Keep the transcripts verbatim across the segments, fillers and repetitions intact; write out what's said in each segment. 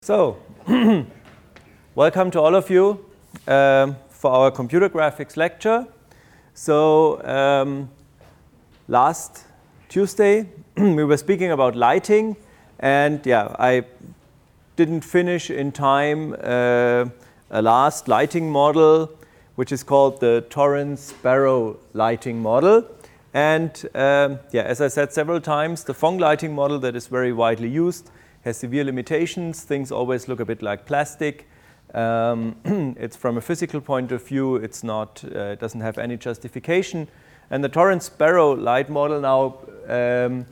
So, welcome to all of you um, for our computer graphics lecture. So, um, last Tuesday we were speaking about lighting, and yeah, I didn't finish in time uh, a last lighting model, which is called the Torrance-Barrow lighting model. And um, yeah, as I said several times, the Phong lighting model that is very widely used has severe limitations. Things always look a bit like plastic. Um, it's from a physical point of view, it's not, uh, it doesn't have any justification. And the Torrance-Barrow light model now um,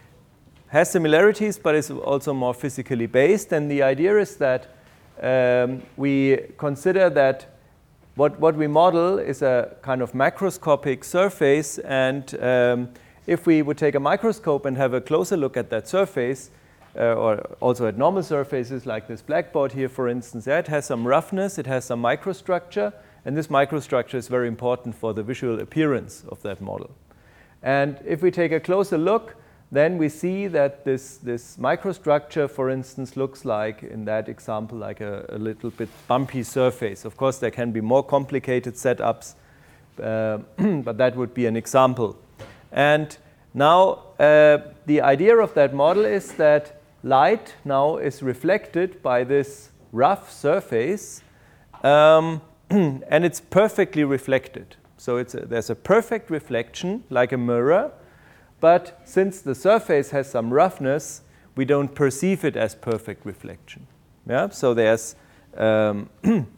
has similarities, but is also more physically based. And the idea is that um, we consider that what, what we model is a kind of macroscopic surface. And um, if we would take a microscope and have a closer look at that surface, Uh, or also at normal surfaces like this blackboard here, for instance, yeah, it has some roughness, it has some microstructure, and this microstructure is very important for the visual appearance of that model. And if we take a closer look, then we see that this, this microstructure, for instance, looks like, in that example, like a, a little bit bumpy surface. Of course, there can be more complicated setups, uh, but that would be an example. And now, uh, the idea of that model is that light now is reflected by this rough surface, um, and it's perfectly reflected. So it's a, there's a perfect reflection, like a mirror, but since the surface has some roughness, we don't perceive it as perfect reflection. Yeah? So there's um,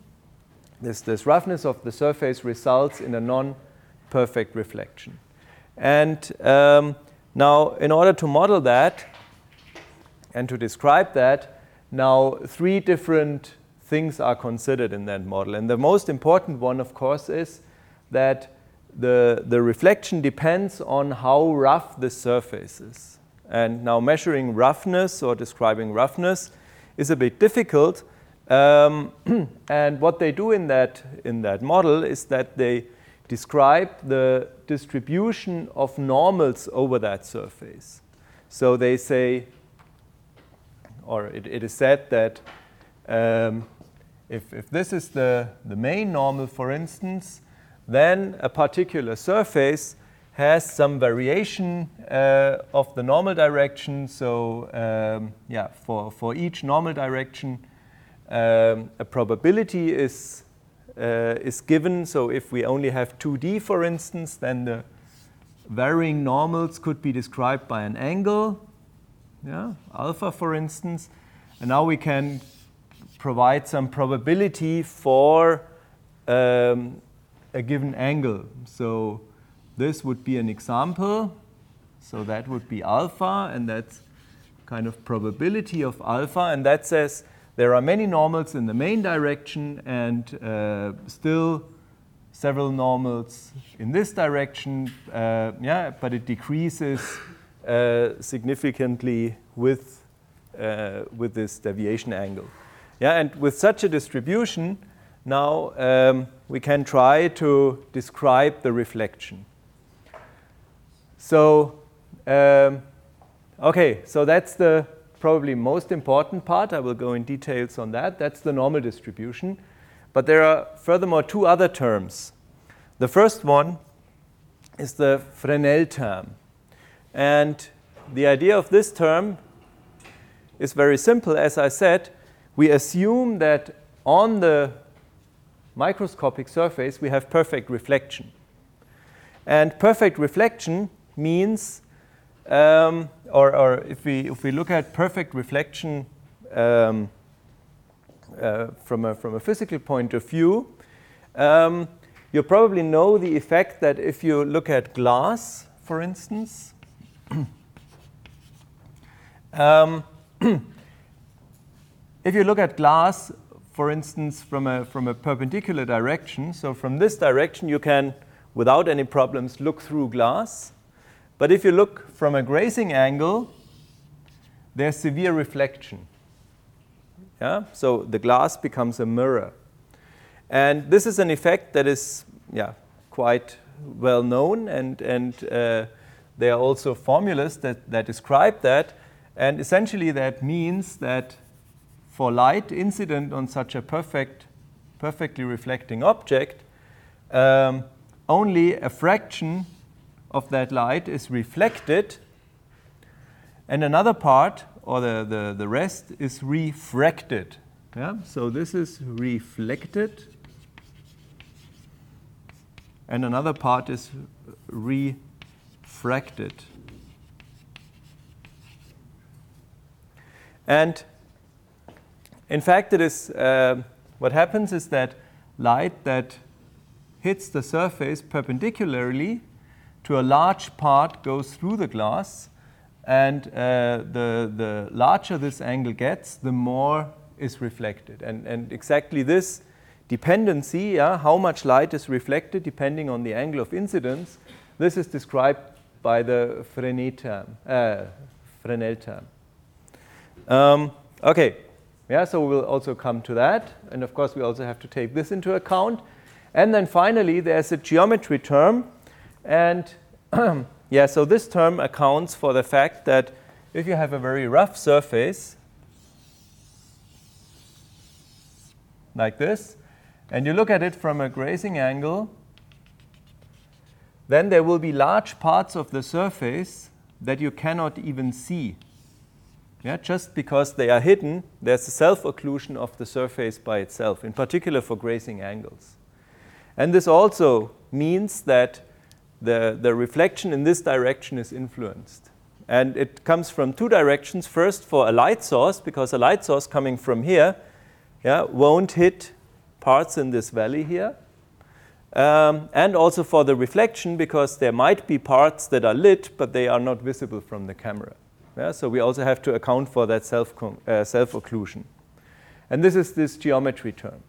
this, this roughness of the surface results in a non-perfect reflection. And um, now, in order to model that and to describe that, now three different things are considered in that model. And the most important one, of course, is that the, the reflection depends on how rough the surface is. And now measuring roughness or describing roughness is a bit difficult. Um, and what they do in that, in that model is that they describe the distribution of normals over that surface. So they say, or it, it is said that um, if, if this is the, the main normal, for instance, then a particular surface has some variation uh, of the normal direction. So um, yeah, for, for each normal direction, um, a probability is Uh, is given. So if we only have two D, for instance, then the varying normals could be described by an angle, yeah, alpha, for instance. And now we can provide some probability for um, a given angle. So this would be an example. So that would be alpha, and that's kind of probability of alpha. And that says there are many normals in the main direction and uh, still several normals in this direction, uh, yeah, but it decreases uh, significantly with, uh, with this deviation angle. Yeah, and with such a distribution, now um, we can try to describe the reflection. So, um, okay, so that's the probably most important part. I will go in details on that. That's the normal distribution. But there are furthermore two other terms. The first one is the Fresnel term. And the idea of this term is very simple. As I said, we assume that on the microscopic surface we have perfect reflection. And perfect reflection means Um, or, or if we if we look at perfect reflection um, uh, from a from a physical point of view, um, you probably know the effect that if you look at glass, for instance, um, if you look at glass, for instance, from a from a perpendicular direction, so from this direction you can, without any problems, look through glass. But if you look from a grazing angle, there's severe reflection. Yeah? So the glass becomes a mirror. And this is an effect that is yeah, quite well known, and, and uh, there are also formulas that, that describe that. And essentially that means that for light incident on such a perfect, perfectly reflecting object, um, only a fraction of that light is reflected, and another part, or the, the, the rest, is refracted. Yeah? So this is reflected, and another part is refracted. And in fact, it is uh, what happens is that light that hits the surface perpendicularly to a large part goes through the glass, and uh, the, the larger this angle gets, the more is reflected. And, and exactly this dependency, yeah, how much light is reflected depending on the angle of incidence, this is described by the Fresnel term. Uh, Fresnel term. Um, okay, yeah, so we'll also come to that. And of course, we also have to take this into account. And then finally, there's a geometry term. And yeah, so this term accounts for the fact that if you have a very rough surface, like this, and you look at it from a grazing angle, then there will be large parts of the surface that you cannot even see. Yeah, just because they are hidden, there's a self-occlusion of the surface by itself, in particular for grazing angles. And this also means that the, the reflection in this direction is influenced. And it comes from two directions. First, for a light source, because a light source coming from here yeah, won't hit parts in this valley here. Um, and also for the reflection, because there might be parts that are lit, but they are not visible from the camera. Yeah, so we also have to account for that self uh, self-occlusion. And this is this geometry term.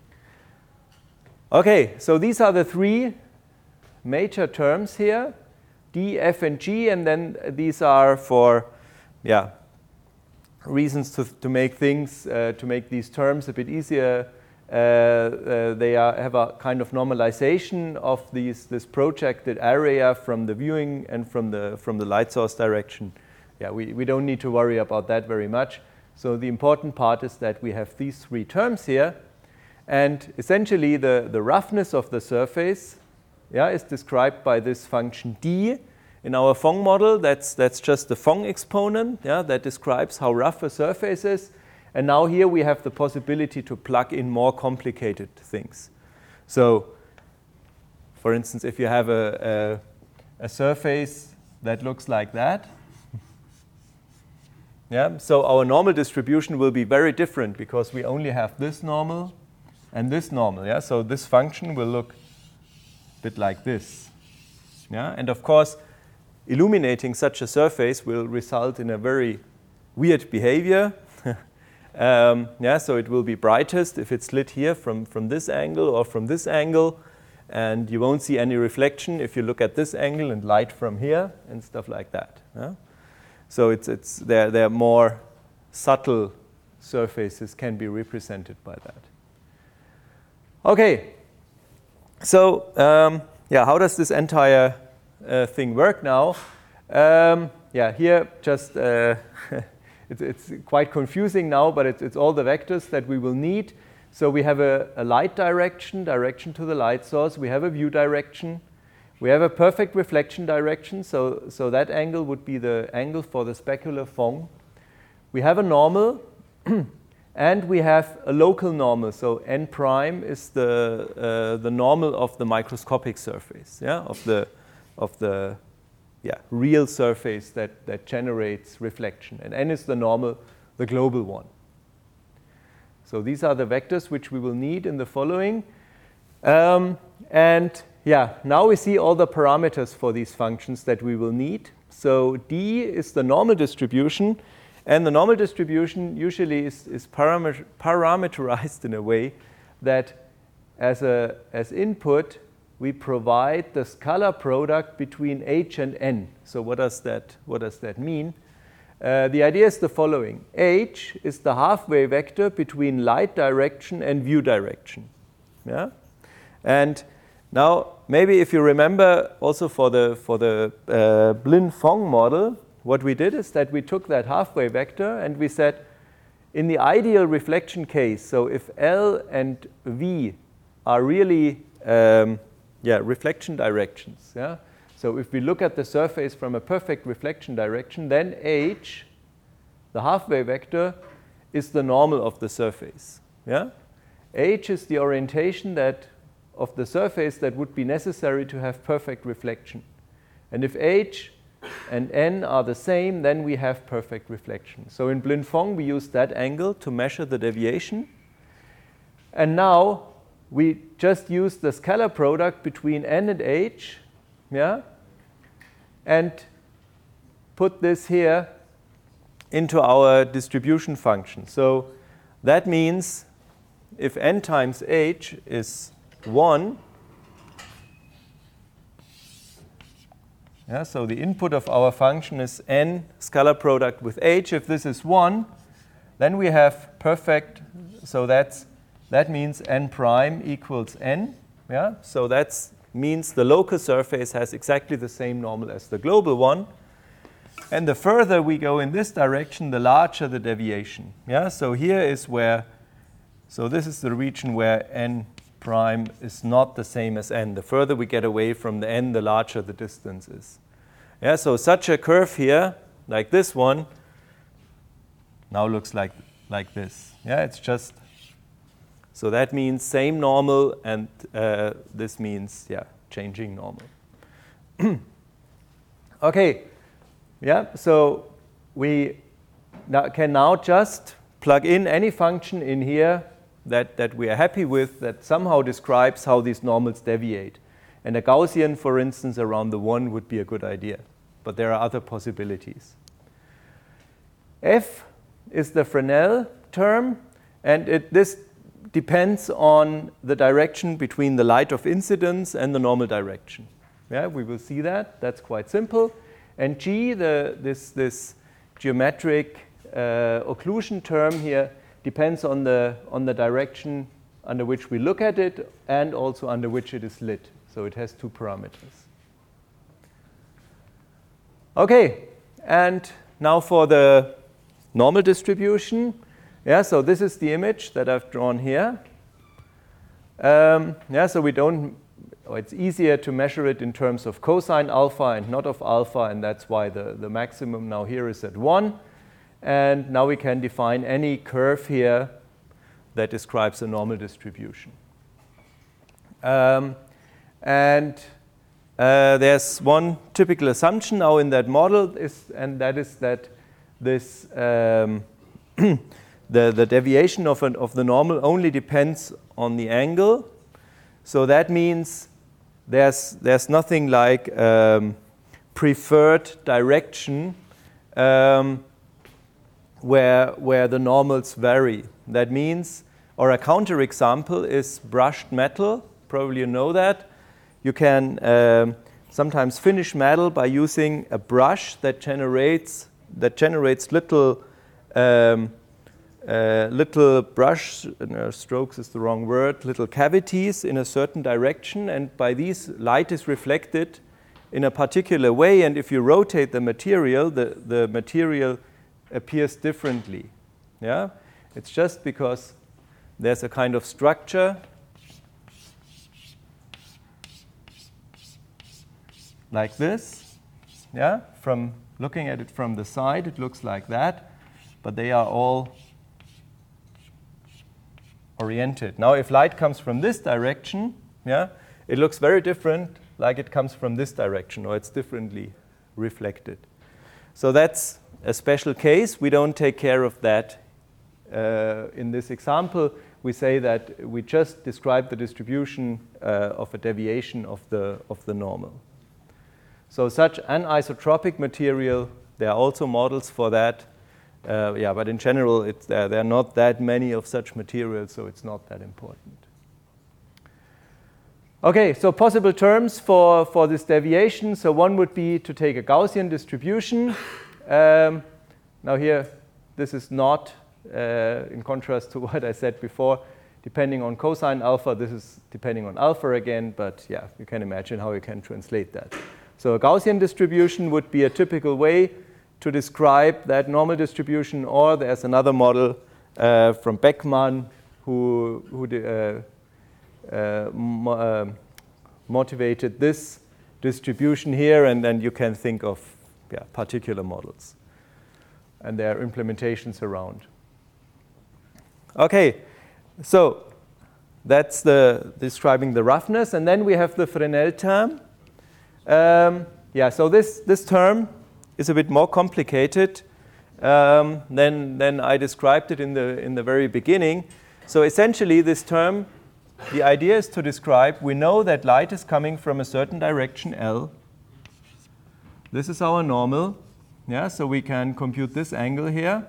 Okay, so these are the three major terms here, D, F, and G, and then these are for yeah, reasons to, to make things, uh, to make these terms a bit easier. Uh, uh, they are, have a kind of normalization of these, this projected area from the viewing and from the, from the light source direction. Yeah, we, we don't need to worry about that very much. So the important part is that we have these three terms here. And essentially, the, the roughness of the surface yeah, is described by this function d. In our Phong model, that's, that's just the Phong exponent yeah, that describes how rough a surface is. And now here we have the possibility to plug in more complicated things. So, for instance, if you have a, a, a surface that looks like that, yeah, so our normal distribution will be very different because we only have this normal and this normal. Yeah? So this function will look a bit like this. Yeah? And of course, illuminating such a surface will result in a very weird behavior. um, yeah, so it will be brightest if it's lit here from, from this angle or from this angle. And you won't see any reflection if you look at this angle and light from here and stuff like that. Yeah? So it's, it's, they're, they're more subtle surfaces can be represented by that. Okay, so um, yeah, how does this entire uh, thing work now? Um, yeah, here just, uh, it's, it's quite confusing now, but it's, it's all the vectors that we will need. So we have a, a light direction, direction to the light source. We have a view direction. We have a perfect reflection direction, so, so that angle would be the angle for the specular Phong. We have a normal, and we have a local normal. So n prime is the, uh, the normal of the microscopic surface, yeah, of the, of the yeah, real surface that, that generates reflection. And n is the normal, the global one. So these are the vectors which we will need in the following. Um, and yeah, now we see all the parameters for these functions that we will need. So D is the normal distribution, and the normal distribution usually is, is parameter, parameterized in a way that as, a, as input, we provide the scalar product between H and N. So what does that, what does that mean? Uh, the idea is the following. H is the halfway vector between light direction and view direction. Yeah? And now, maybe if you remember also for the, for the uh, Blin-Phong model, what we did is that we took that halfway vector and we said, in the ideal reflection case, so if L and V are really um, yeah, reflection directions, yeah? So if we look at the surface from a perfect reflection direction, then H, the half-wave vector, is the normal of the surface. Yeah? H is the orientation that of the surface that would be necessary to have perfect reflection. And if H and N are the same, then we have perfect reflection. So in Blin-Phong, we use that angle to measure the deviation. And now we just use the scalar product between N and H, yeah, and put this here into our distribution function. So that means if N times H is one, yeah, so the input of our function is N scalar product with H. If this is one, then we have perfect, so that's, that means N prime equals N. Yeah? So that means the local surface has exactly the same normal as the global one. And the further we go in this direction, the larger the deviation. Yeah? So here is where, so this is the region where N prime is not the same as N. The further we get away from the N, the larger the distance is. Yeah, so such a curve here, like this one, now looks like, like this. Yeah, it's just, so that means same normal, and uh, this means, yeah, changing normal. Okay, yeah, so we now can now just plug in any function in here that, that we are happy with that somehow describes how these normals deviate. And a Gaussian, for instance, around the one would be a good idea. But there are other possibilities. F is the Fresnel term, and it, this depends on the direction between the light of incidence and the normal direction. Yeah, we will see that. That's quite simple. And G, the, this, this geometric uh, occlusion term here, depends on the, on the direction under which we look at it and also under which it is lit. So it has two parameters. Okay, and now for the normal distribution. Yeah, so this is the image that I've drawn here. Um, yeah, so we don't, oh, it's easier to measure it in terms of cosine alpha and not of alpha, and that's why the, the maximum now here is at one. And now we can define any curve here that describes a normal distribution. Um, and uh, there's one typical assumption now in that model, is, and that is that this um, the, the deviation of, an, of the normal only depends on the angle. So that means there's, there's nothing like um, preferred direction um, where, where the normals vary. That means, or a counterexample is brushed metal. Probably you know that. You can um, sometimes finish metal by using a brush that generates that generates little um, uh, little brush no, strokes is the wrong word. Little cavities in a certain direction, and by these light is reflected in a particular way. And if you rotate the material, the the material appears differently. Yeah, it's just because there's a kind of structure like this. Yeah, from looking at it from the side, it looks like that, but they are all oriented. Now, if light comes from this direction, yeah, it looks very different, like it comes from this direction, or it's differently reflected. So that's a special case. We don't take care of that uh, in this example. We say that we just describe the distribution uh, of a deviation of the of the normal. So such anisotropic material, there are also models for that. Uh, yeah, but in general, it's, uh, there are not that many of such materials, so it's not that important. Okay, so possible terms for, for this deviation. So one would be to take a Gaussian distribution. Um, now here, this is not, uh, in contrast to what I said before, depending on cosine alpha. This is depending on alpha again, but yeah, you can imagine how you can translate that. So a Gaussian distribution would be a typical way to describe that normal distribution, or there's another model uh, from Beckmann, who, who uh, uh, mo uh, motivated this distribution here, and then you can think of yeah, particular models and their implementations around. Okay, so that's the describing the roughness, and then we have the Fresnel term. Um, yeah, so this, this term is a bit more complicated um, than, than I described it in the, in the very beginning. So essentially this term, the idea is to describe, we know that light is coming from a certain direction, L. This is our normal. Yeah, so we can compute this angle here.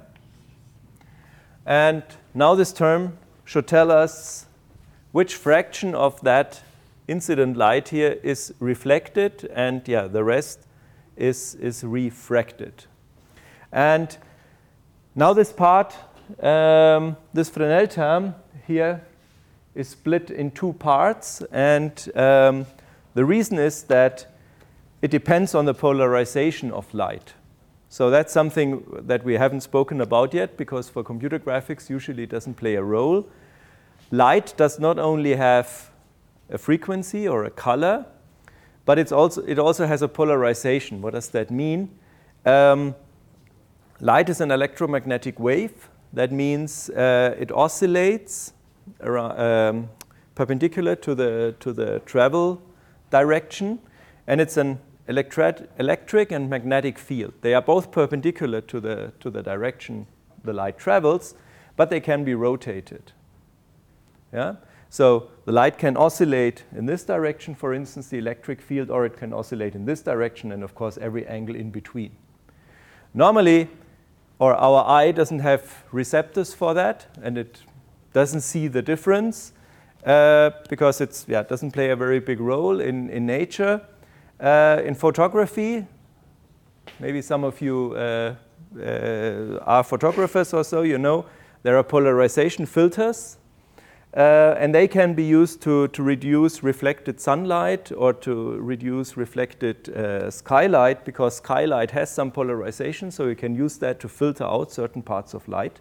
And now this term should tell us which fraction of that incident light here is reflected, and yeah, the rest is, is refracted. And now this part, um, this Fresnel term here is split in two parts, and um, the reason is that it depends on the polarization of light. So that's something that we haven't spoken about yet, because for computer graphics usually it doesn't play a role. Light does not only have a frequency or a color, but it's also, it also has a polarization. What does that mean? Um, light is an electromagnetic wave. That means uh, it oscillates around, um, perpendicular to the, to the travel direction, and it's an electric, electric and magnetic field. They are both perpendicular to the, to the direction the light travels, but they can be rotated. Yeah? So the light can oscillate in this direction, for instance, the electric field, or it can oscillate in this direction, and of course every angle in between. Normally, or our eye doesn't have receptors for that, and it doesn't see the difference uh, because it's, yeah, it doesn't play a very big role in, in nature. Uh, in photography, maybe some of you uh, uh, are photographers or so, you know, there are polarization filters. Uh, and they can be used to, to reduce reflected sunlight or to reduce reflected uh, skylight, because skylight has some polarization, so you can use that to filter out certain parts of light.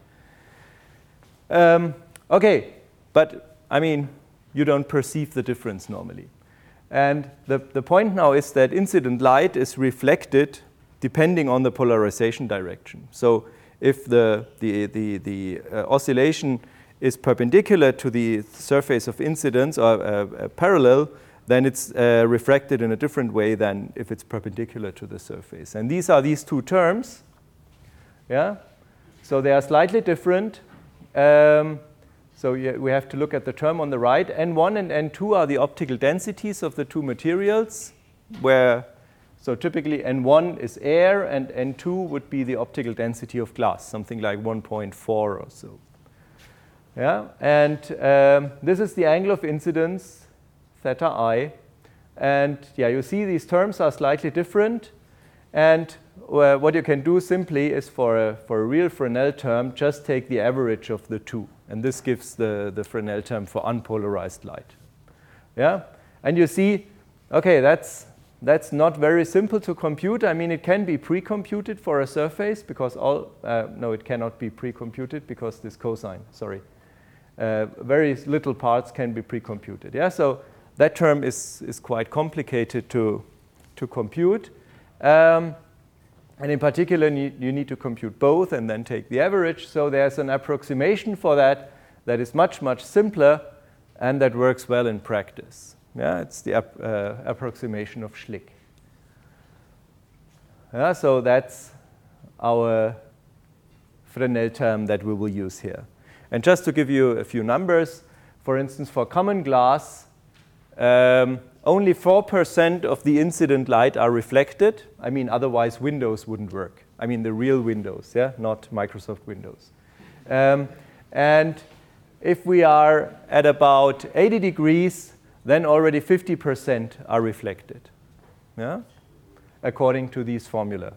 Um, okay, but I mean, you don't perceive the difference normally. And the, the point now is that incident light is reflected depending on the polarization direction. So if the, the, the, the uh, oscillation is perpendicular to the surface of incidence, or uh, uh, parallel, then it's uh, refracted in a different way than if it's perpendicular to the surface. And these are these two terms. Yeah? So they are slightly different. Um, so yeah, we have to look at the term on the right. N one and N two are the optical densities of the two materials, where, so typically N one is air and N two would be the optical density of glass, something like one point four or so. Yeah, and um, this is the angle of incidence, theta I. And yeah, you see these terms are slightly different. And uh, what you can do simply is for a, for a real Fresnel term, just take the average of the two. And this gives the, the Fresnel term for unpolarized light. Yeah, and you see, okay, that's, that's not very simple to compute. I mean, it can be pre-computed for a surface, because all, uh, no, it cannot be pre-computed because this cosine, sorry. Uh, very little parts can be pre-computed. Yeah, so that term is, is quite complicated to, to compute. Um, and in particular, you, you need to compute both and then take the average. So there's an approximation for that that is much, much simpler and that works well in practice. Yeah, it's the ap uh, approximation of Schlick. Yeah, so that's our Fresnel term that we will use here. And just to give you a few numbers, for instance, for common glass, um, only four percent of the incident light are reflected. I mean, otherwise Windows wouldn't work. I mean, the real Windows, yeah, not Microsoft Windows. Um, and if we are at about eighty degrees, then already fifty percent are reflected, yeah, according to these formula.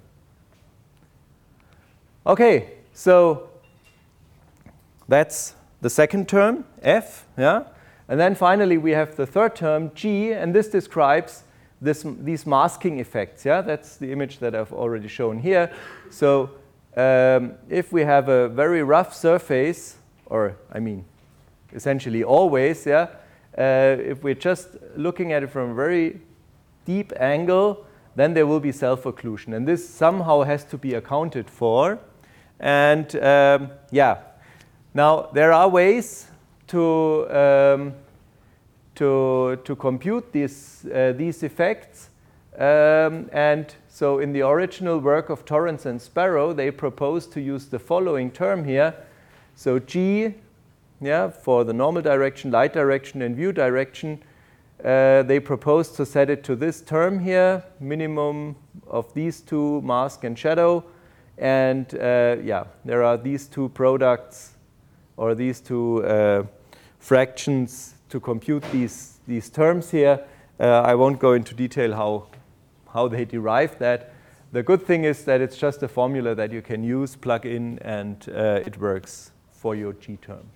Okay, so that's the second term, F, yeah? And then finally we have the third term, G, and this describes this, these masking effects, yeah? That's the image that I've already shown here. So um, if we have a very rough surface, or I mean, essentially always, yeah, uh, if we're just looking at it from a very deep angle, then there will be self-occlusion. And this somehow has to be accounted for. And um, yeah, now there are ways to, um, to, to compute these, uh, these effects. Um, and so in the original work of Torrance and Sparrow, they proposed to use the following term here. So G, yeah, for the normal direction, light direction, and view direction, uh, they proposed to set it to this term here, minimum of these two, mask and shadow. And uh, yeah, there are these two products or these two uh, fractions to compute these, these terms here. Uh, I won't go into detail how, how they derive that. The good thing is that it's just a formula that you can use, plug in, and uh, it works for your G term.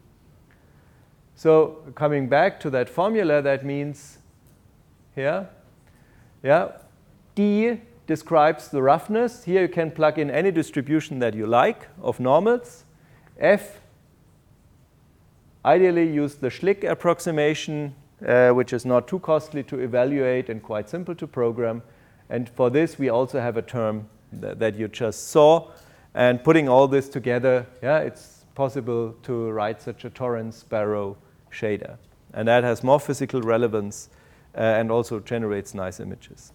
So coming back to that formula, that means here, yeah, D describes the roughness. Here you can plug in any distribution that you like of normals. F, ideally use the Schlick approximation, uh, which is not too costly to evaluate and quite simple to program. And for this, we also have a term th that you just saw. And putting all this together, yeah, it's possible to write such a Torrance-Sparrow shader. And that has more physical relevance uh, and also generates nice images.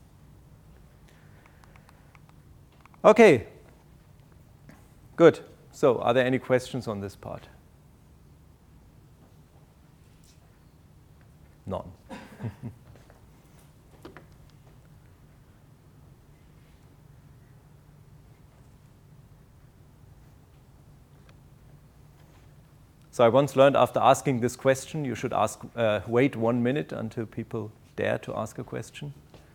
Okay, good. So are there any questions on this part? None. So I once learned after asking this question, you should ask, uh, wait one minute until people dare to ask a question.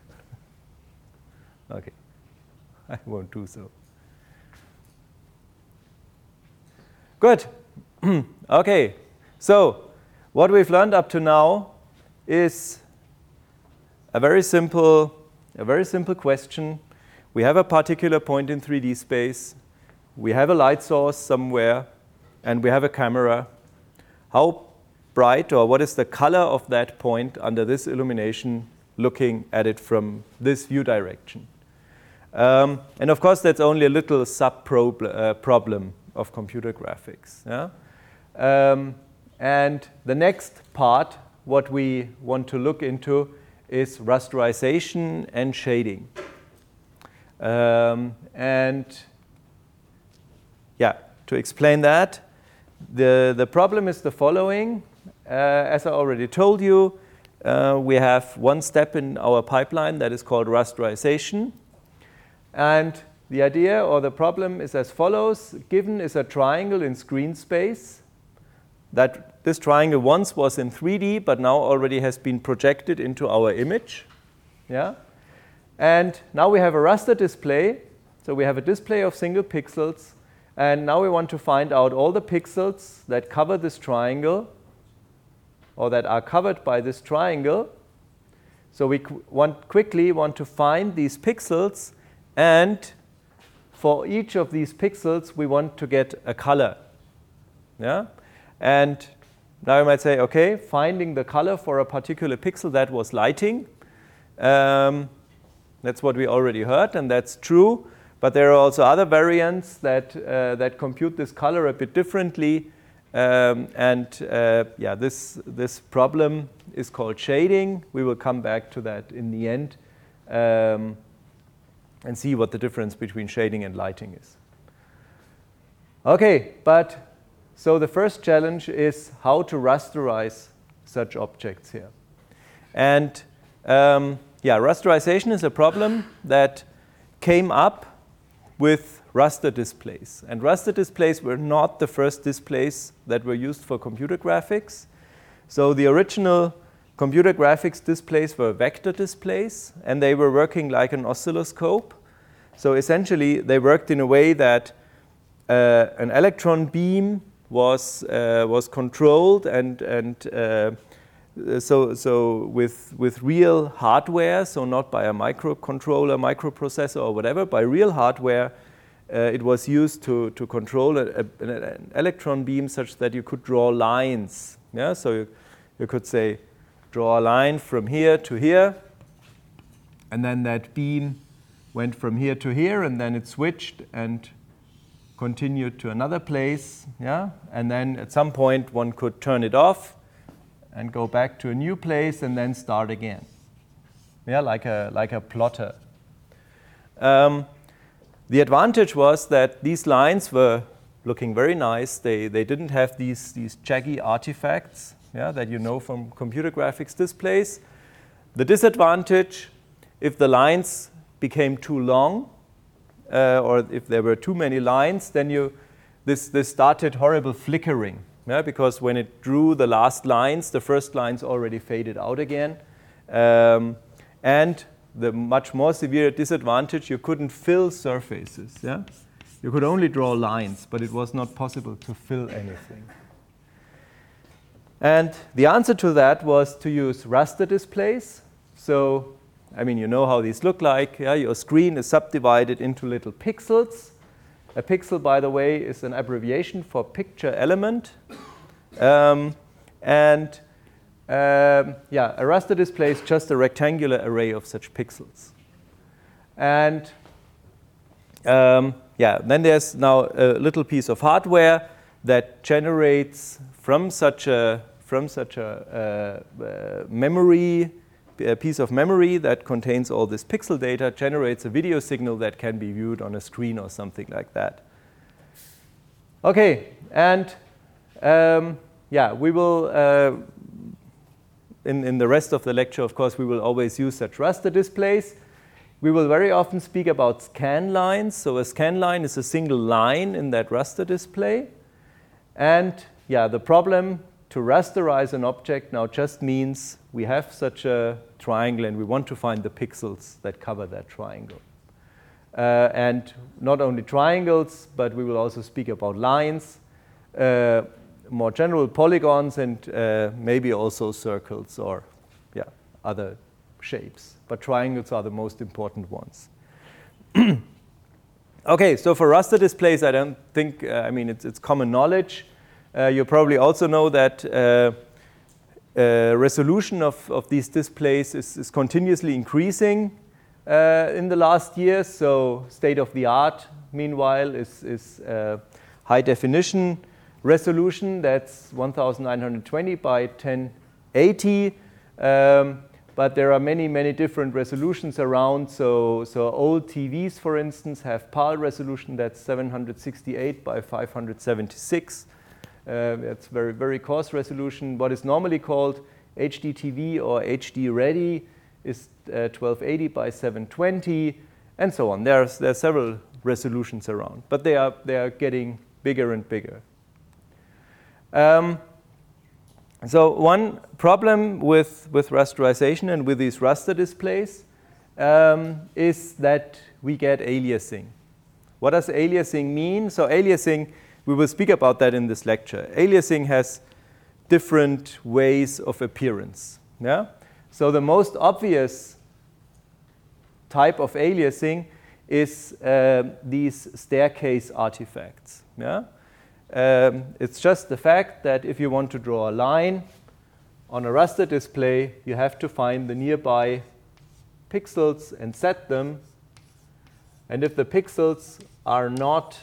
Okay, I won't do so. Good. Okay, so what we've learned up to now is a very simple, a very simple question. We have a particular point in three D space. We have a light source somewhere, and we have a camera. How bright, or what is the color of that point under this illumination looking at it from this view direction? Um, and of course, that's only a little sub-problem uh, of computer graphics. Yeah? Um, and the next part, what we want to look into, is rasterization and shading. Um, and yeah, to explain that, The, the problem is the following. Uh, as I already told you, uh, we have one step in our pipeline that is called rasterization. And the idea or the problem is as follows. Given is a triangle in screen space. That this triangle once was in three D, but now already has been projected into our image. Yeah? And now we have a raster display. So we have a display of single pixels. And now we want to find out all the pixels that cover this triangle or that are covered by this triangle. So we qu want quickly want to find these pixels, and for each of these pixels we want to get a color. Yeah? And now you might say, okay, finding the color for a particular pixel, that was lighting. Um, that's what we already heard, and that's true. But there are also other variants that, uh, that compute this color a bit differently. Um, and uh, yeah, this, this problem is called shading. We will come back to that in the end um, and see what the difference between shading and lighting is. Okay, but so the first challenge is how to rasterize such objects here. And um, yeah, rasterization is a problem that came up with raster displays. And raster displays were not the first displays that were used for computer graphics. So the original computer graphics displays were vector displays, and they were working like an oscilloscope. So essentially, they worked in a way that uh, an electron beam was, uh, was controlled and, and uh, so, so with, with real hardware, so not by a microcontroller, microprocessor or whatever, by real hardware, uh, it was used to, to control a, a, an electron beam such that you could draw lines. Yeah? So you, you could say, draw a line from here to here, and then that beam went from here to here, and then it switched and continued to another place. Yeah? And then at some point, one could turn it off and go back to a new place and then start again. Yeah, like a, like a plotter. Um, the advantage was that these lines were looking very nice. They, they didn't have these, these jaggy artifacts, yeah, that you know from computer graphics displays. The disadvantage, if the lines became too long, uh, or if there were too many lines, then you, this, this started horrible flickering. Yeah, because when it drew the last lines, the first lines already faded out again. Um, and the much more severe disadvantage, you couldn't fill surfaces. Yeah? You could only draw lines, but it was not possible to fill anything. And the answer to that was to use raster displays. So, I mean, you know how these look like. Yeah? Your screen is subdivided into little pixels. A pixel, by the way, is an abbreviation for picture element. Um, and um, yeah, a raster display is just a rectangular array of such pixels. And um, yeah, then there's now a little piece of hardware that generates from such a, from such a uh, uh, memory, a piece of memory that contains all this pixel data, generates a video signal that can be viewed on a screen or something like that. Okay, and um, yeah, we will, uh, in, in the rest of the lecture, of course, we will always use such raster displays. We will very often speak about scan lines. So a scan line is a single line in that raster display. And yeah, the problem to rasterize an object now just means we have such a triangle and we want to find the pixels that cover that triangle. Uh, and not only triangles, but we will also speak about lines, uh, more general polygons, and uh, maybe also circles or yeah, other shapes. But triangles are the most important ones. Okay, so for raster displays, I don't think, uh, I mean, it's, it's common knowledge. Uh, you probably also know that uh, uh, resolution of, of these displays is, is continuously increasing uh, in the last years. So state of the art, meanwhile, is, is uh, high definition resolution. That's nineteen twenty by ten eighty. Um, but there are many, many different resolutions around. So, so old T Vs, for instance, have PAL resolution that's seven sixty-eight by five seventy-six. Uh, it's very, very coarse resolution. What is normally called H D T V or H D ready is uh, twelve eighty by seven twenty, and so on. There's, there are several resolutions around, but they are, they are getting bigger and bigger. Um, so one problem with, with rasterization and with these raster displays um, is that we get aliasing. What does aliasing mean? So aliasing, we will speak about that in this lecture. Aliasing has different ways of appearance. Yeah? So the most obvious type of aliasing is uh, these staircase artifacts. Yeah? Um, it's just the fact that if you want to draw a line on a raster display, you have to find the nearby pixels and set them. And if the pixels are not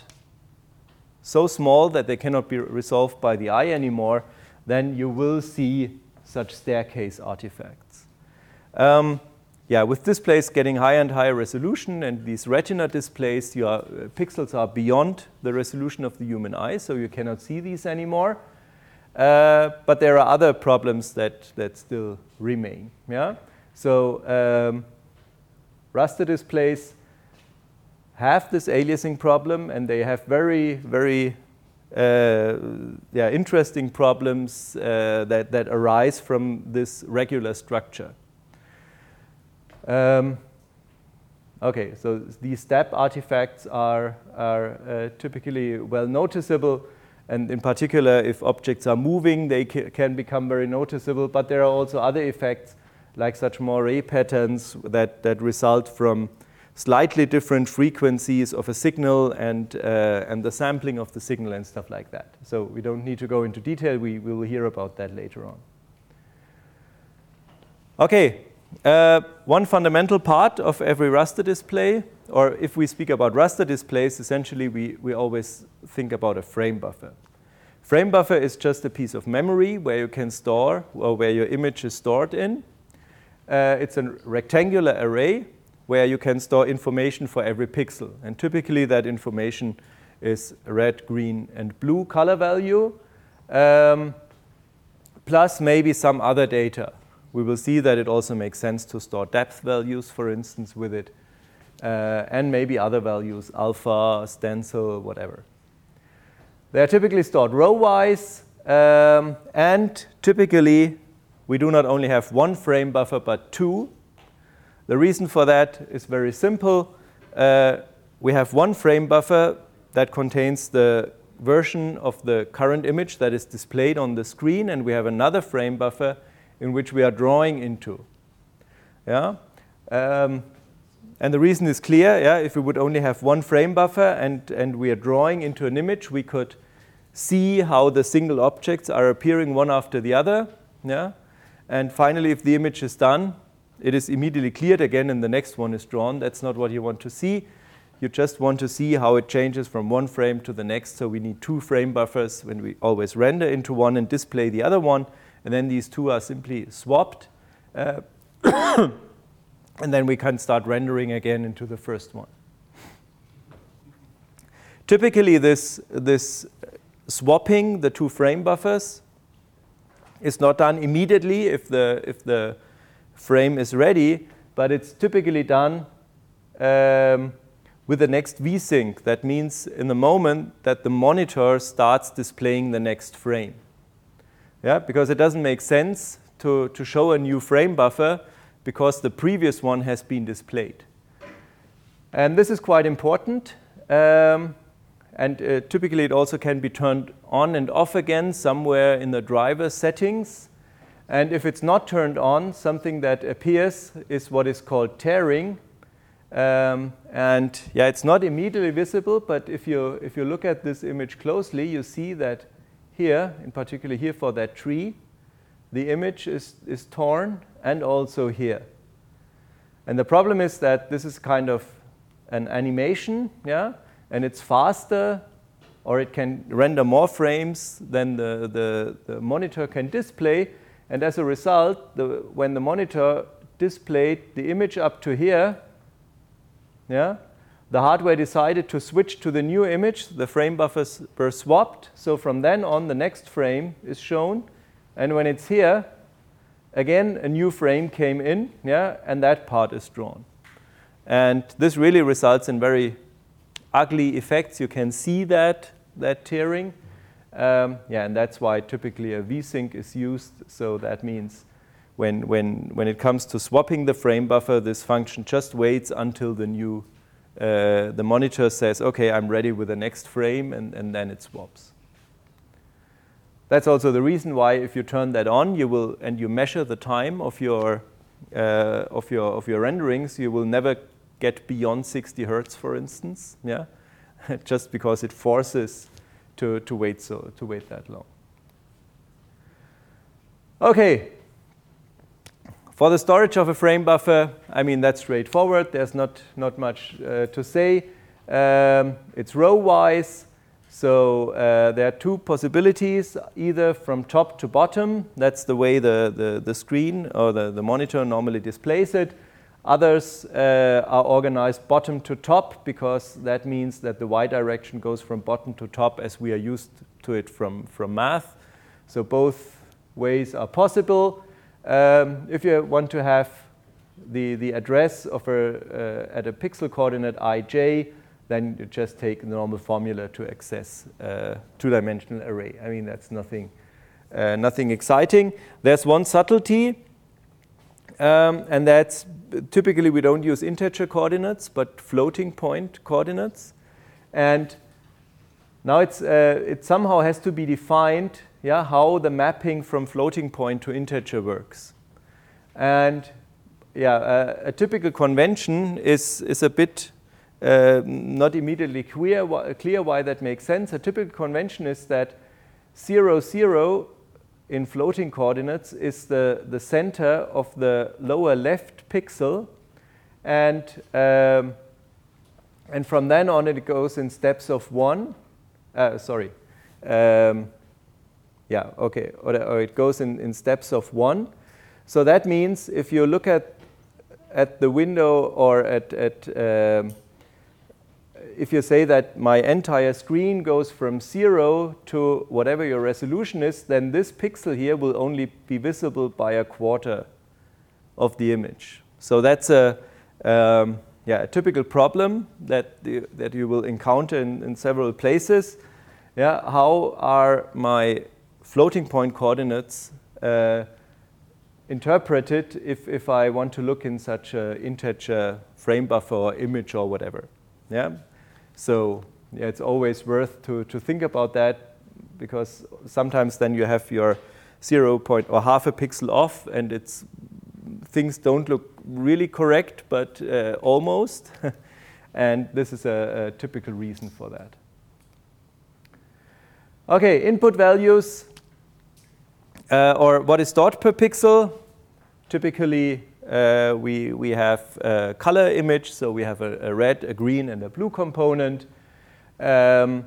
so small that they cannot be resolved by the eye anymore, then you will see such staircase artifacts. Um, yeah, with displays getting higher and higher resolution and these retina displays, your uh, pixels are beyond the resolution of the human eye, so you cannot see these anymore. Uh, but there are other problems that, that still remain. Yeah? So um, raster displays have this aliasing problem, and they have very, very uh, yeah, interesting problems uh, that, that arise from this regular structure. Um, okay, so these step artifacts are, are uh, typically well noticeable, and in particular, if objects are moving, they ca can become very noticeable, but there are also other effects, like such Moiré patterns that, that result from slightly different frequencies of a signal and, uh, and the sampling of the signal and stuff like that. So we don't need to go into detail. We, we will hear about that later on. Okay, uh, one fundamental part of every raster display, or if we speak about raster displays, essentially we, we always think about a frame buffer. Frame buffer is just a piece of memory where you can store, or where your image is stored in. Uh, it's a rectangular array where you can store information for every pixel. And typically that information is red, green, and blue color value, um, plus maybe some other data. We will see that it also makes sense to store depth values, for instance, with it, uh, and maybe other values, alpha, stencil, whatever. They are typically stored row-wise, um, and typically we do not only have one frame buffer, but two. The reason for that is very simple. Uh, we have one frame buffer that contains the version of the current image that is displayed on the screen, and we have another frame buffer in which we are drawing into. Yeah? Um, and the reason is clear. Yeah? If we would only have one frame buffer and, and we are drawing into an image, we could see how the single objects are appearing one after the other. Yeah? And finally, if the image is done, it is immediately cleared again and the next one is drawn. That's not what you want to see. You just want to see how it changes from one frame to the next. So we need two frame buffers when we always render into one and display the other one. And then these two are simply swapped. Uh, and then we can start rendering again into the first one. Typically, this, this swapping the two frame buffers is not done immediately if the, if the frame is ready, but it's typically done um, with the next vsync. That means in the moment that the monitor starts displaying the next frame. Yeah, because it doesn't make sense to, to show a new frame buffer because the previous one has been displayed. And this is quite important. Um, and uh, typically it also can be turned on and off again somewhere in the driver settings. And if it's not turned on, something that appears is what is called tearing. Um, and yeah, it's not immediately visible, but if you, if you look at this image closely, you see that here, in particular here for that tree, the image is, is torn, and also here. And the problem is that this is kind of an animation, yeah, and it's faster, or it can render more frames than the, the, the monitor can display. And as a result, the, when the monitor displayed the image up to here, yeah, the hardware decided to switch to the new image. The frame buffers were swapped. So from then on, the next frame is shown. And when it's here, again, a new frame came in, yeah, and that part is drawn. And this really results in very ugly effects. You can see that, that tearing. Um, yeah, and that's why typically a vsync is used. So that means when, when, when it comes to swapping the frame buffer, this function just waits until the new Uh, the monitor says, OK, I'm ready with the next frame, and, and then it swaps. That's also the reason why if you turn that on, you will, and you measure the time of your, uh, of your, of your renderings, you will never get beyond sixty hertz, for instance, yeah, just because it forces to, to, wait so, to wait that long. OK. For the storage of a frame buffer, I mean, that's straightforward. There's not, not much uh, to say. Um, it's row-wise. So uh, there are two possibilities, either from top to bottom. That's the way the, the, the screen or the, the monitor normally displays it. Others uh, are organized bottom to top, because that means that the y direction goes from bottom to top as we are used to it from, from math. So both ways are possible. Um, if you want to have the, the address of a, uh, at a pixel coordinate ij, then you just take the normal formula to access a two-dimensional array. I mean, that's nothing, uh, nothing exciting. There's one subtlety, um, and that's typically we don't use integer coordinates, but floating point coordinates. And now it's, uh, it somehow has to be defined, yeah, how the mapping from floating point to integer works. And yeah, uh, a typical convention is, is a bit uh, not immediately clear, wh clear why that makes sense. A typical convention is that zero, zero in floating coordinates is the, the center of the lower left pixel, and, um, and from then on it goes in steps of one. Uh, sorry. Um, yeah, okay, or, or it goes in, in steps of one. So that means if you look at, at the window or at, at um, if you say that my entire screen goes from zero to whatever your resolution is, then this pixel here will only be visible by a quarter of the image. So that's a, um, yeah, a typical problem that, the, that you will encounter in, in several places. Yeah, how are my floating point coordinates uh, interpreted if, if I want to look in such an integer frame buffer or image or whatever? Yeah. So yeah, it's always worth to, to think about that, because sometimes then you have your zero point or half a pixel off, and it's things don't look really correct, but uh, almost. And this is a, a typical reason for that. Okay, input values, uh, or what is dot per pixel? Typically, Uh, we, we have a color image, so we have a, a red, a green, and a blue component. Um,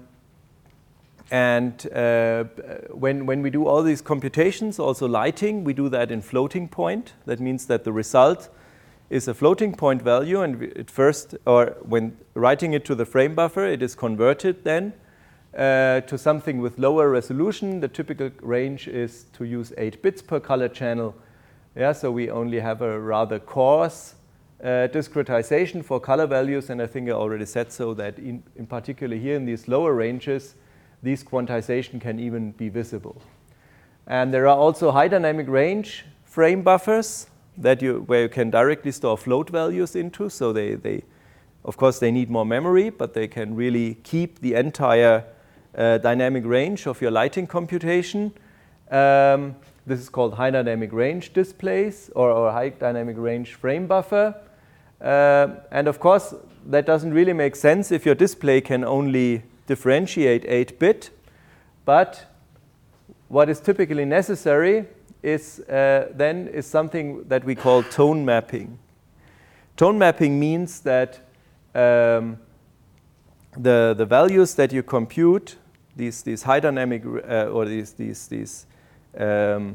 and uh, when, when we do all these computations, also lighting, we do that in floating point. That means that the result is a floating point value, and it first, or when writing it to the frame buffer, it is converted then uh, to something with lower resolution. The typical range is to use eight bits per color channel. Yeah, so we only have a rather coarse uh, discretization for color values, and I think I already said so that in, in particular here in these lower ranges, these quantization can even be visible. And there are also high dynamic range frame buffers that you, where you can directly store float values into, so they, they, of course they need more memory, but they can really keep the entire uh, dynamic range of your lighting computation. Um, This is called high dynamic range displays, or, or high dynamic range frame buffer. Uh, and of course, that doesn't really make sense if your display can only differentiate eight bit. But what is typically necessary is uh, then is something that we call tone mapping. Tone mapping means that um, the, the values that you compute, these, these high dynamic, uh, or these, these, these Um,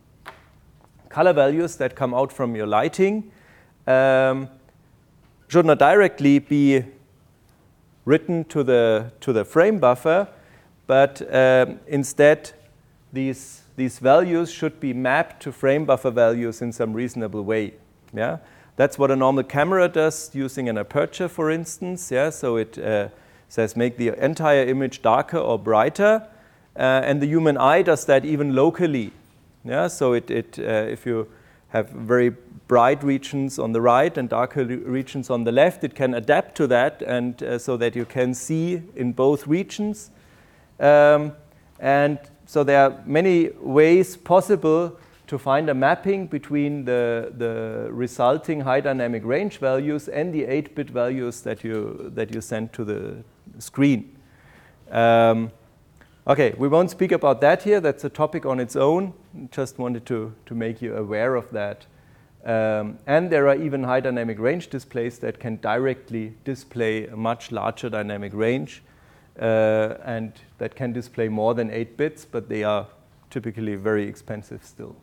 color values that come out from your lighting um, should not directly be written to the to the frame buffer, but um, instead these these values should be mapped to frame buffer values in some reasonable way. Yeah, that's what a normal camera does using an aperture, for instance. Yeah, so it uh, says make the entire image darker or brighter. Uh, and the human eye does that even locally. Yeah, so it, it, uh, if you have very bright regions on the right and darker regions on the left, it can adapt to that, and uh, so that you can see in both regions. Um, and so there are many ways possible to find a mapping between the, the resulting high dynamic range values and the eight bit values that you, that you send to the screen. Um, Okay, we won't speak about that here. That's a topic on its own. Just wanted to, to make you aware of that. Um, and there are even high dynamic range displays that can directly display a much larger dynamic range, uh, and that can display more than eight bits, but they are typically very expensive still.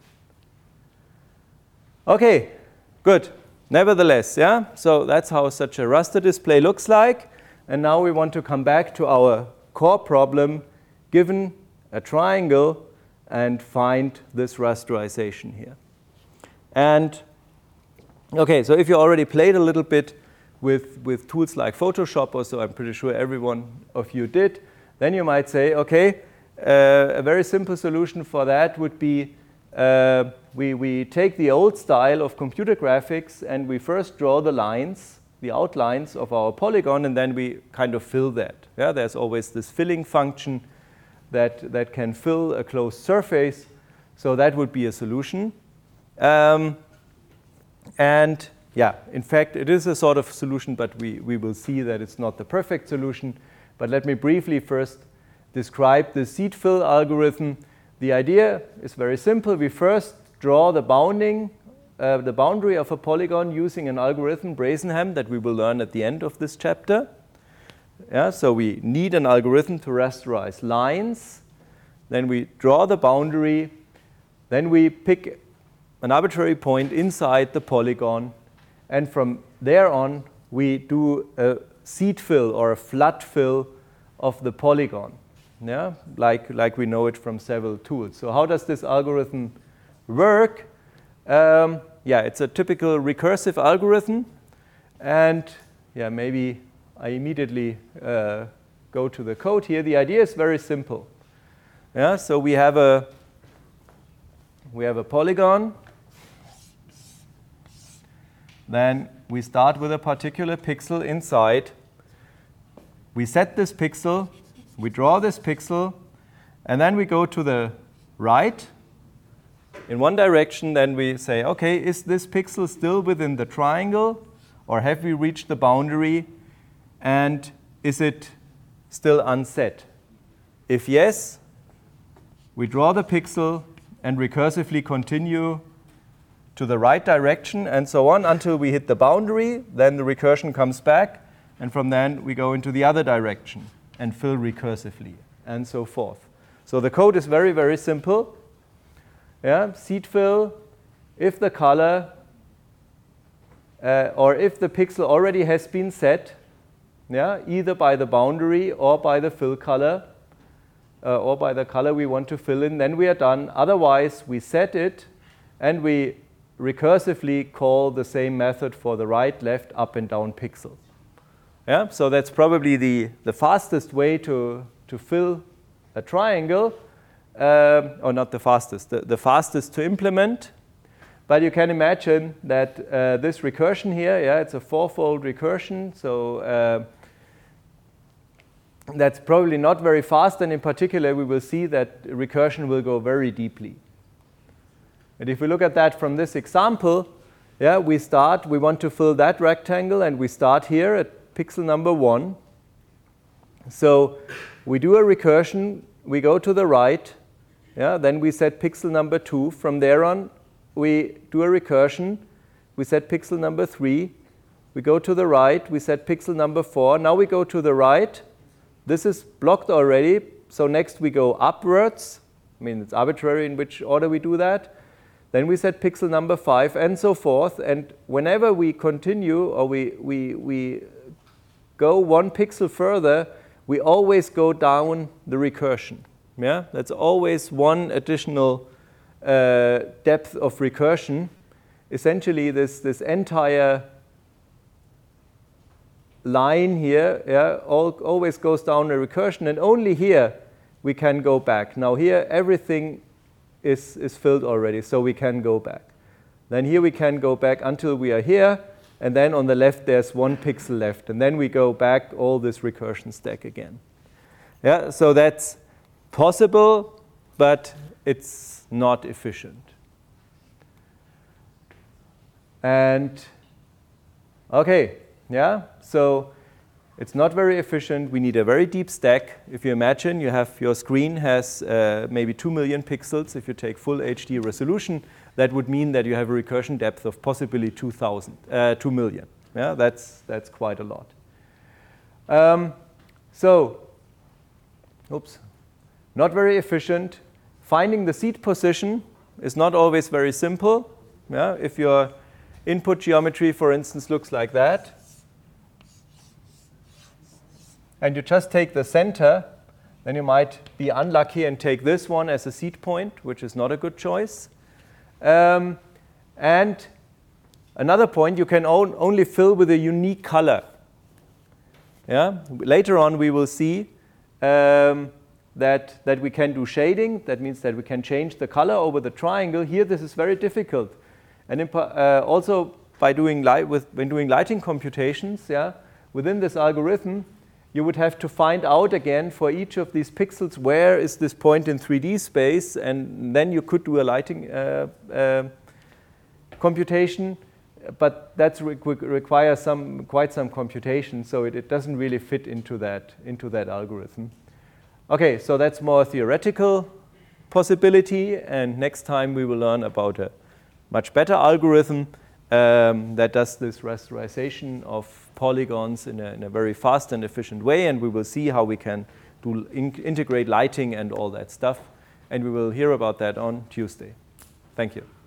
Okay, good. Nevertheless, yeah, so that's how such a raster display looks like. And now we want to come back to our core problem, given a triangle, and find this rasterization here. And okay, so if you already played a little bit with, with tools like Photoshop or so, I'm pretty sure every one of you did, then you might say, okay, uh, a very simple solution for that would be uh, we, we take the old style of computer graphics and we first draw the lines, the outlines of our polygon, and then we kind of fill that. Yeah, there's always this filling function that, that can fill a closed surface, so that would be a solution. Um, And yeah, in fact, it is a sort of solution, but we, we will see that it's not the perfect solution. But let me briefly first describe the seed fill algorithm. The idea is very simple. We first draw the bounding, uh, the boundary of a polygon using an algorithm, Brazenham, that we will learn at the end of this chapter. Yeah, so we need an algorithm to rasterize lines. Then we draw the boundary. Then we pick an arbitrary point inside the polygon. And from there on, we do a seed fill or a flood fill of the polygon, yeah, like, like we know it from several tools. So how does this algorithm work? Um, yeah, it's a typical recursive algorithm. And yeah, maybe I immediately uh, go to the code here. The idea is very simple. Yeah, so we have a, we have a polygon. Then we start with a particular pixel inside. We set this pixel, we draw this pixel, and then we go to the right in one direction. Then we say, okay, is this pixel still within the triangle, or have we reached the boundary, and is it still unset? If yes, we draw the pixel and recursively continue to the right direction and so on until we hit the boundary. Then the recursion comes back, and from then we go into the other direction and fill recursively and so forth. So the code is very, very simple. Yeah, seed fill, if the color uh, or if the pixel already has been set, yeah, either by the boundary or by the fill color uh, or by the color we want to fill in, then we are done. Otherwise, we set it and we recursively call the same method for the right, left, up, and down pixel. Yeah, so that's probably the, the fastest way to, to fill a triangle, um, or not the fastest, the, the fastest to implement. But you can imagine that uh, this recursion here, yeah, it's a fourfold recursion, so uh, that's probably not very fast, and in particular we will see that recursion will go very deeply. And if we look at that from this example, yeah, we start, we want to fill that rectangle, and we start here at pixel number one. So we do a recursion, we go to the right, yeah, then we set pixel number two. From there on, we do a recursion, we set pixel number three, we go to the right, we set pixel number four. Now we go to the right. This is blocked already, so next we go upwards. I mean, it's arbitrary in which order we do that. Then we set pixel number five, and so forth. And whenever we continue or we, we, we go one pixel further, we always go down the recursion. Yeah? That's always one additional uh, depth of recursion. Essentially, this, this entire line here, yeah, all, always goes down a recursion, and only here we can go back. Now here, everything Is, is filled already, so we can go back. Then here we can go back until we are here, and then on the left there's one pixel left, and then we go back all this recursion stack again. Yeah, so that's possible, but it's not efficient. And okay, yeah, so it's not very efficient. We need a very deep stack. If you imagine you have your screen has uh, maybe two million pixels. If you take full H D resolution, that would mean that you have a recursion depth of possibly two thousand, uh, two million. Yeah, that's that's quite a lot. Um, so, oops, not very efficient. Finding the seed position is not always very simple. Yeah, if your input geometry, for instance, looks like that, and you just take the center, then you might be unlucky and take this one as a seed point, which is not a good choice. Um, and another point, you can on, only fill with a unique color. Yeah? Later on, we will see um, that, that we can do shading. That means that we can change the color over the triangle. Here, this is very difficult. And in, uh, also, by doing light with, when doing lighting computations, yeah, within this algorithm, you would have to find out again for each of these pixels where is this point in three D space, and then you could do a lighting uh, uh, computation. but that re requires some, quite some computation, so it, it doesn't really fit into that, into that algorithm. Okay, so that's more theoretical possibility, and next time we will learn about a much better algorithm um, that does this rasterization of polygons in a, in a very fast and efficient way, and we will see how we can do in integrate lighting and all that stuff, and we will hear about that on Tuesday. Thank you.